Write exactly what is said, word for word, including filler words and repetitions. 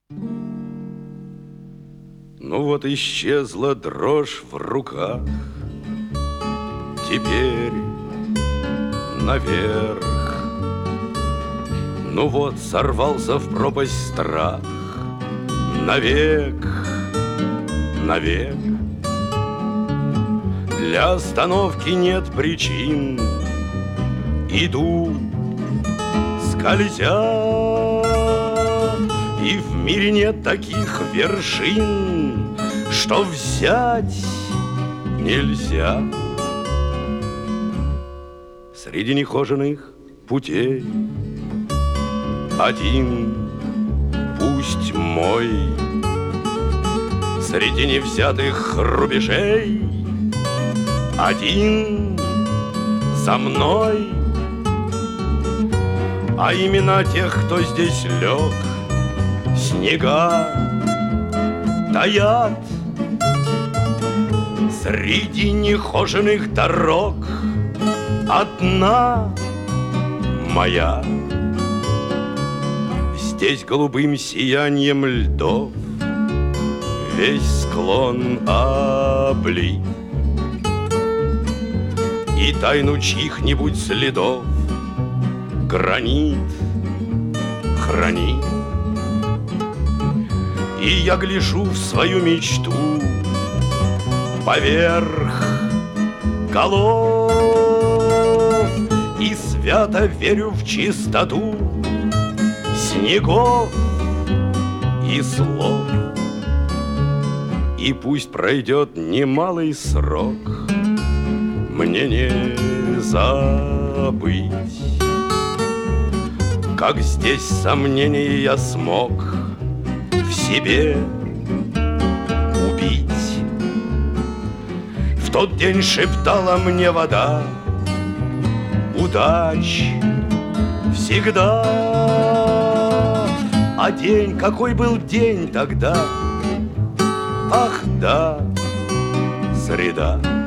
Ну вот исчезла дрожь в руках, теперь наверх. Ну вот сорвался в пропасть страх, навек, навек. Для остановки нет причин, иду, скользя, и в мире нет таких вершин, что взять нельзя. Среди нехоженных путей один, пусть мой, среди невзятых рубежей один за мной. А имена тех, кто здесь лег, снега таят. Среди нехоженных дорог одна моя. Здесь голубым сиянием льдов весь склон облит, и тайну чьих-нибудь следов гранит хранит. И я гляжу в свою мечту поверх голов и свято верю в чистоту снегов и слов. И пусть пройдет немалый срок, мне не забыть, как здесь сомнения я смог в себе убить. В тот день шептала мне вода: удач всегда. А день, какой был день тогда? Ах да, среда.